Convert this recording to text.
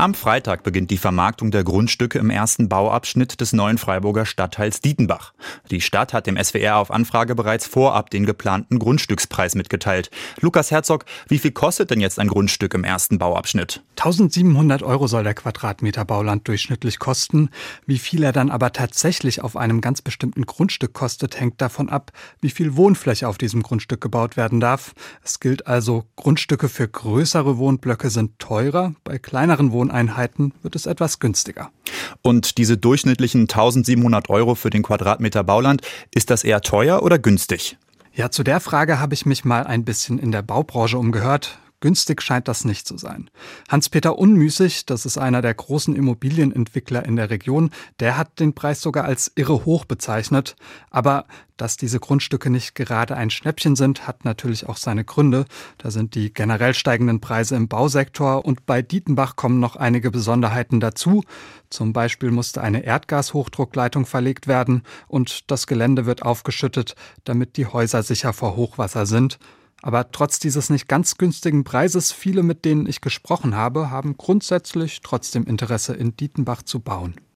Am Freitag beginnt die Vermarktung der Grundstücke im ersten Bauabschnitt des neuen Freiburger Stadtteils Dietenbach. Die Stadt hat dem SWR auf Anfrage bereits vorab den geplanten Grundstückspreis mitgeteilt. Lukas Herzog, wie viel kostet denn jetzt ein Grundstück im ersten Bauabschnitt? 1.700 € soll der Quadratmeter Bauland durchschnittlich kosten. Wie viel er dann aber tatsächlich auf einem ganz bestimmten Grundstück kostet, hängt davon ab, wie viel Wohnfläche auf diesem Grundstück gebaut werden darf. Es gilt also, Grundstücke für größere Wohnblöcke sind teurer, bei kleineren Wohneinheiten wird es etwas günstiger. Und diese durchschnittlichen 1.700 € für den Quadratmeter Bauland, ist das eher teuer oder günstig? Ja, zu der Frage habe ich mich mal ein bisschen in der Baubranche umgehört. Günstig scheint das nicht zu sein. Hans-Peter Unmüßig, das ist einer der großen Immobilienentwickler in der Region, der hat den Preis sogar als irre hoch bezeichnet. Aber dass diese Grundstücke nicht gerade ein Schnäppchen sind, hat natürlich auch seine Gründe. Da sind die generell steigenden Preise im Bausektor und bei Dietenbach kommen noch einige Besonderheiten dazu. Zum Beispiel musste eine Erdgashochdruckleitung verlegt werden und das Gelände wird aufgeschüttet, damit die Häuser sicher vor Hochwasser sind. Aber trotz dieses nicht ganz günstigen Preises, viele, mit denen ich gesprochen habe, haben grundsätzlich trotzdem Interesse, in Dietenbach zu bauen.